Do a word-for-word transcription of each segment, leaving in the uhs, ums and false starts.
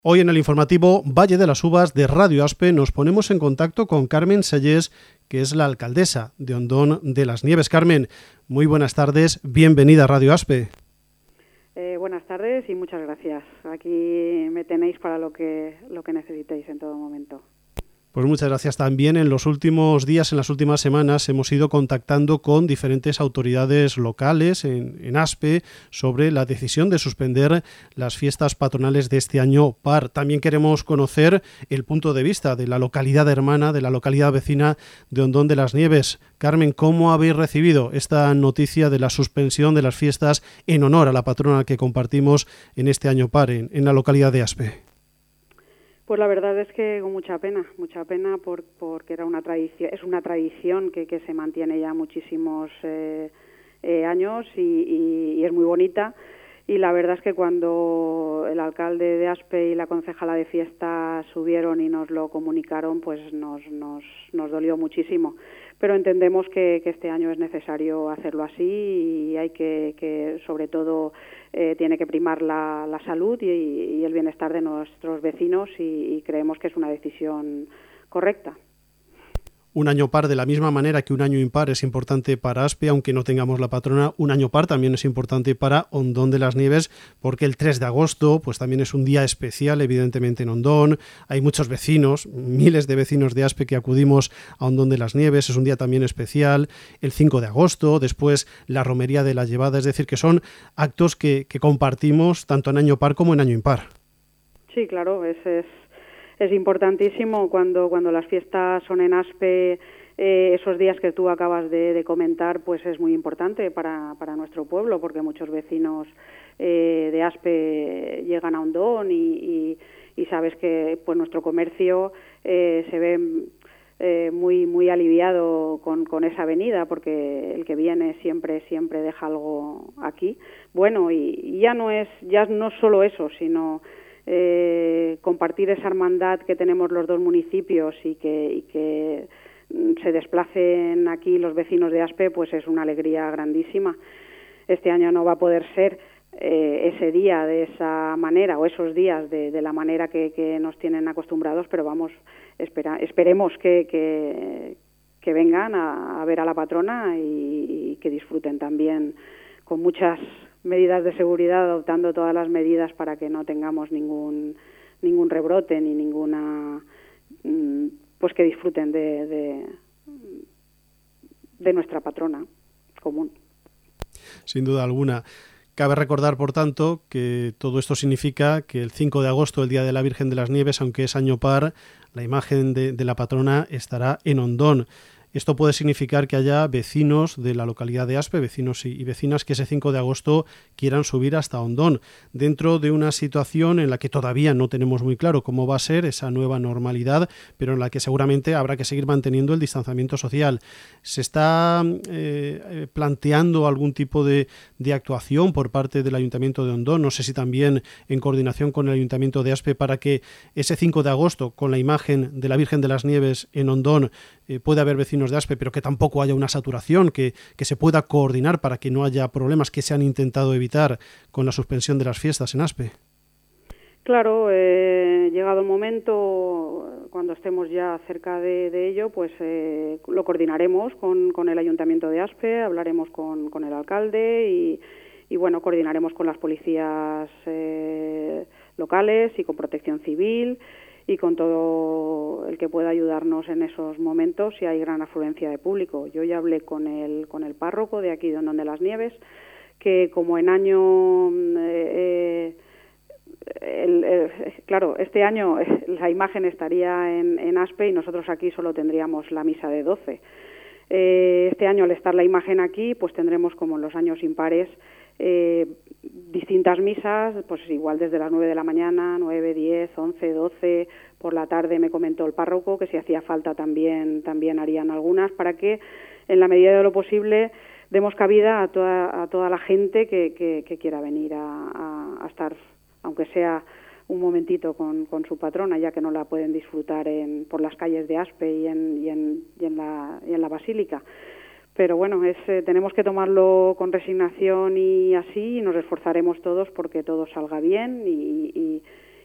Hoy en el informativo Valle de las Uvas de Radio Aspe nos ponemos en contacto con Carmen Sellés, que es la alcaldesa de Ondón de las Nieves. Carmen, muy buenas tardes, bienvenida a Radio Aspe. Eh, buenas tardes y muchas gracias. Aquí me tenéis para lo que, lo que necesitéis en todo momento. Pues muchas gracias. También en los últimos días, en las últimas semanas, hemos ido contactando con diferentes autoridades locales en, en Aspe sobre la decisión de suspender las fiestas patronales de este año par. También queremos conocer el punto de vista de la localidad hermana, de la localidad vecina de Ondón de las Nieves. Carmen, ¿cómo habéis recibido esta noticia de la suspensión de las fiestas en honor a la patrona que compartimos en este año par en, en la localidad de Aspe? Pues la verdad es que con mucha pena, mucha pena por, porque era una tradición, es una tradición que, que se mantiene ya muchísimos eh, eh, años y, y, y es muy bonita. Y la verdad es que cuando el alcalde de Aspe y la concejala de fiesta subieron y nos lo comunicaron, pues nos, nos, nos dolió muchísimo. Pero entendemos que, que este año es necesario hacerlo así y hay que, que sobre todo, eh, tiene que primar la, la salud y, y el bienestar de nuestros vecinos y, y creemos que es una decisión correcta. Un año par, de la misma manera que un año impar es importante para Aspe, aunque no tengamos la patrona, un año par también es importante para Ondón de las Nieves, porque el tres de agosto pues también es un día especial, evidentemente, en Ondón. Hay muchos vecinos, miles de vecinos de Aspe que acudimos a Ondón de las Nieves, es un día también especial. El cinco de agosto, después la romería de la llevada, es decir, que son actos que, que compartimos tanto en año par como en año impar. Sí, claro, ese es... Es importantísimo cuando, cuando las fiestas son en Aspe, eh, esos días que tú acabas de, de comentar, pues es muy importante para, para nuestro pueblo, porque muchos vecinos eh, de Aspe llegan a Ondón y, y, y sabes que pues nuestro comercio eh, se ve eh, muy muy aliviado con, con esa avenida, porque el que viene siempre siempre deja algo aquí. Bueno, y, y ya no es ya no solo eso, sino Eh, compartir esa hermandad que tenemos los dos municipios y que, y que se desplacen aquí los vecinos de Aspe, pues es una alegría grandísima. Este año no va a poder ser eh, ese día de esa manera o esos días de, de la manera que, que nos tienen acostumbrados, pero vamos, espera, esperemos que, que, que vengan a, a ver a la patrona y, y que disfruten también con muchas medidas de seguridad, adoptando todas las medidas para que no tengamos ningún ningún rebrote ni ninguna, pues que disfruten de, de, de nuestra patrona común. Sin duda alguna. Cabe recordar, por tanto, que todo esto significa que el cinco de agosto, el Día de la Virgen de las Nieves, aunque es año par, la imagen de, de la patrona estará en Ondón. Esto puede significar que haya vecinos de la localidad de Aspe, vecinos y vecinas que ese cinco de agosto quieran subir hasta Ondón, dentro de una situación en la que todavía no tenemos muy claro cómo va a ser esa nueva normalidad, pero en la que seguramente habrá que seguir manteniendo el distanciamiento social. ¿Se está eh, planteando algún tipo de, de actuación por parte del Ayuntamiento de Ondón? No sé si también en coordinación con el Ayuntamiento de Aspe, para que ese cinco de agosto, con la imagen de la Virgen de las Nieves en Ondón, eh, pueda haber vecinos de Aspe, pero que tampoco haya una saturación, que, que se pueda coordinar para que no haya problemas que se han intentado evitar con la suspensión de las fiestas en Aspe. Claro, eh, llegado el momento, cuando estemos ya cerca de, de ello, pues eh, lo coordinaremos con, con el Ayuntamiento de Aspe, hablaremos con, con el alcalde y, y bueno, coordinaremos con las policías eh, locales y con Protección Civil y con todo el que pueda ayudarnos en esos momentos si hay gran afluencia de público. Yo ya hablé con el con el párroco de aquí de Ondón de las Nieves, que como en año eh, el, el, claro, este año la imagen estaría en, en Aspe y nosotros aquí solo tendríamos la misa de doce. Eh, este año, al estar la imagen aquí, pues tendremos, como en los años impares, eh, distintas misas, pues igual desde las nueve de la mañana, nueve, diez, once, doce, por la tarde me comentó el párroco que si hacía falta también, también harían algunas, para que en la medida de lo posible demos cabida a toda, a toda la gente que, que, que quiera venir a, a, a estar, aunque sea un momentito con, con su patrona, ya que no la pueden disfrutar en, por las calles de Aspe y en, y en, y en, la, y en la Basílica. Pero bueno, es, eh, tenemos que tomarlo con resignación y así, y nos esforzaremos todos porque todo salga bien y, y,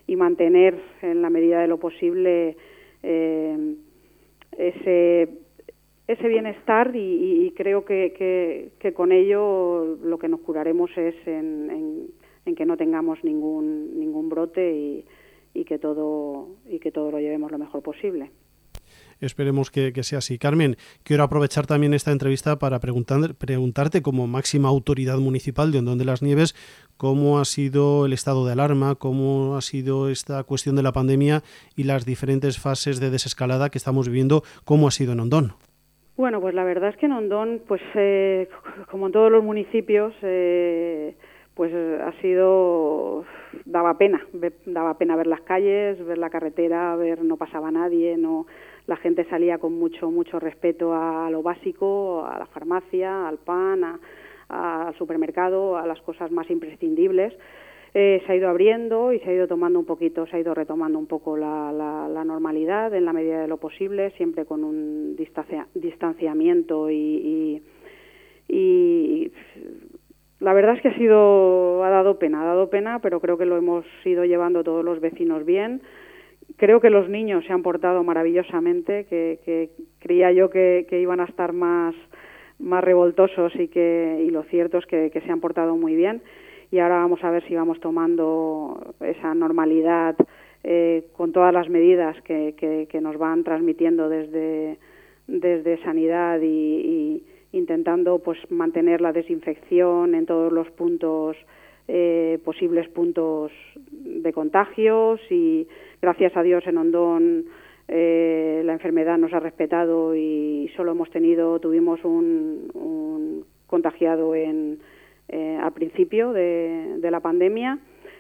y mantener en la medida de lo posible eh, ese, ese bienestar y, y creo que, que, que con ello lo que nos curaremos es en, en, en que no tengamos ningún, ningún brote y, y, que todo, y que todo lo llevemos lo mejor posible. Esperemos que, que sea así. Carmen, quiero aprovechar también esta entrevista para preguntar, preguntarte como máxima autoridad municipal de Ondón de las Nieves cómo ha sido el estado de alarma, cómo ha sido esta cuestión de la pandemia y las diferentes fases de desescalada que estamos viviendo, cómo ha sido en Ondón. Bueno, pues la verdad es que en Ondón, pues eh, como en todos los municipios, eh, pues ha sido, daba pena, daba pena ver las calles, ver la carretera, ver no pasaba nadie, no, la gente salía con mucho mucho respeto a lo básico, a la farmacia, al pan, a, a, al supermercado, a las cosas más imprescindibles. Eh, se ha ido abriendo y se ha ido tomando un poquito, se ha ido retomando un poco la, la, la normalidad en la medida de lo posible, siempre con un distancia, distanciamiento y, y, y la verdad es que ha sido, ha dado pena, ha dado pena, pero creo que lo hemos ido llevando todos los vecinos bien. Creo que los niños se han portado maravillosamente, que, que creía yo que, que iban a estar más, más revoltosos y que y lo cierto es que, que se han portado muy bien. Y ahora vamos a ver si vamos tomando esa normalidad eh, con todas las medidas que, que, que nos van transmitiendo desde, desde Sanidad y, y intentando pues mantener la desinfección en todos los puntos, eh, posibles puntos de contagios y gracias a Dios en Ondón eh, la enfermedad nos ha respetado y solo hemos tenido, tuvimos un, un contagiado en Eh, al principio de, de la pandemia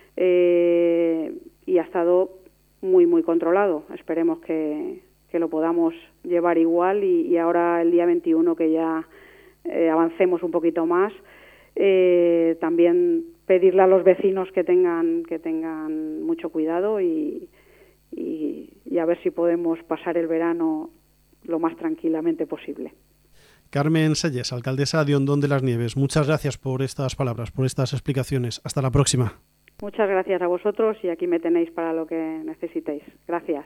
eh, y ha estado muy muy controlado. Esperemos que, que lo podamos llevar igual y, y ahora el día veintiuno que ya eh, avancemos un poquito más, eh, también pedirle a los vecinos que tengan que tengan mucho cuidado y, y, y a ver si podemos pasar el verano lo más tranquilamente posible. Carmen Selles, alcaldesa de Ondón de las Nieves, muchas gracias por estas palabras, por estas explicaciones. Hasta la próxima. Muchas gracias a vosotros y aquí me tenéis para lo que necesitéis. Gracias.